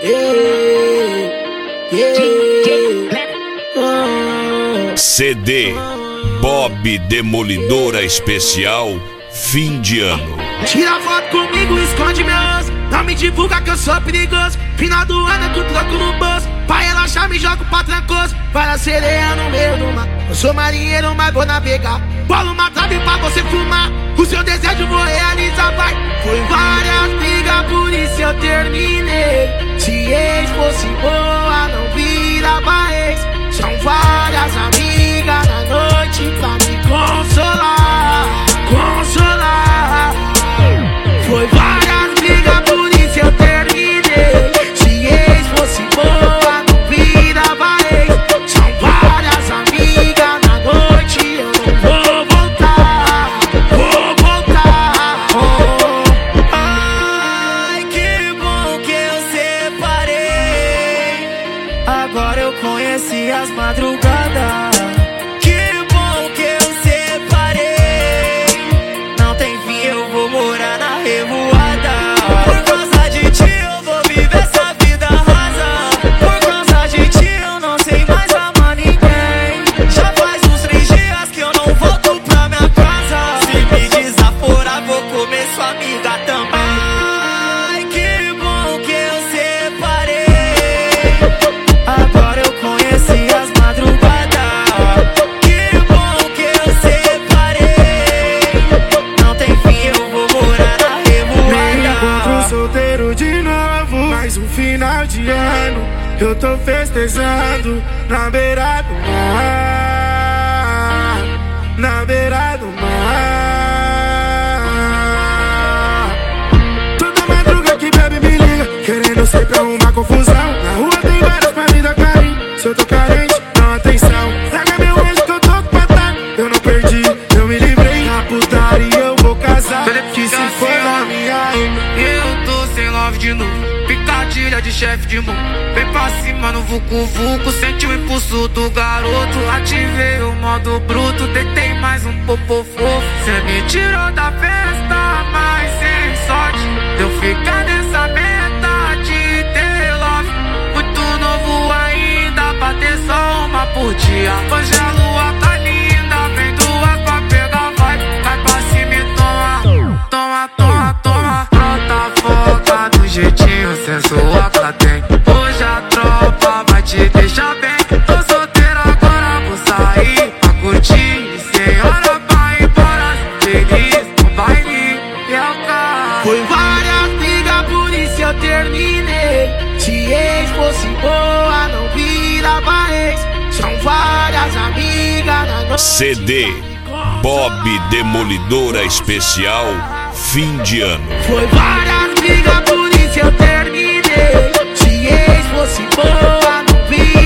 CD Bob Demolidora Especial Fim de Ano. Tira foto comigo, esconde meu osso. Não me divulga que eu sou perigoso. Final do ano é com troco no bolso. Pra relaxar me jogo pra trancoso. Vai na sereia no meio do mar. Eu sou marinheiro, mas vou navegar. Bolo uma trave pra você fumar. O seu desejo vou realizar, vai. Foi várias brigas, por isso eu terminei. Se ex fosse boa, não virava ex. São várias amigas na noite pra me consolar. Consolar. Foi várias brigas, por isso eu terminei. Se ex fosse boa, não virava ex. São várias amigas na noite, eu não vou voltar. Vou voltar. Ai, que bom que eu separei. Agora eu conheci as madrugadas. Que bom que eu separei. Não tem fim, eu vou morar na revoada. Por causa de ti eu vou viver essa vida rasa. Por causa de ti eu não sei mais amar ninguém. Já faz uns 3 dias que eu não volto pra minha casa. Se me desaforar vou comer sua amiga também. Ai, que bom que eu separei. Agora eu conheci as madrugadas. Que bom que eu separei. Não tem fim, eu vou morar na revoada. Me encontro solteiro de novo. Mais um final de ano eu tô festejando na beira do mar. Na beira do mar. Toda madruga que bebe me liga, querendo sempre arrumar confusão. Na rua tem vários pra me dar carinho. Se eu tô carente, dá atenção. Larga meu anjo que eu tô com patada. Eu não perdi, eu me livrei. Na putaria eu vou casar. Que se for na minha rima. Eu tô sem love de novo. Picadilha de chefe de mão. Vem pra cima no vucu-vucu. Sente o impulso do garoto. Ativei o modo bruto. Deitei mais um popô fofo. Cê me tirou da festa, mas sem sorte. Deu ficar nessa meta de ter love. Muito novo ainda, pra ter só uma por dia. Hoje a lua tá linda. Vem duas pra pegar vibe. Cai pra cima e toma. Toma, toma, toma. Brota foca do jeitinho sensual que ela tem. Hoje a tropa vai te deixar bem. Tô solteira agora, vou sair pra curtir. E sem hora pra ir embora, feliz no baile e é o carro. Foi várias brigas, por isso eu terminei. Se ex fosse boa, não virava ex. São várias amigas na noite. CD Bob Demolidora Especial Fim de Ano. Foi várias brigas, por isso eu terminei. Se ex fosse boa, não virava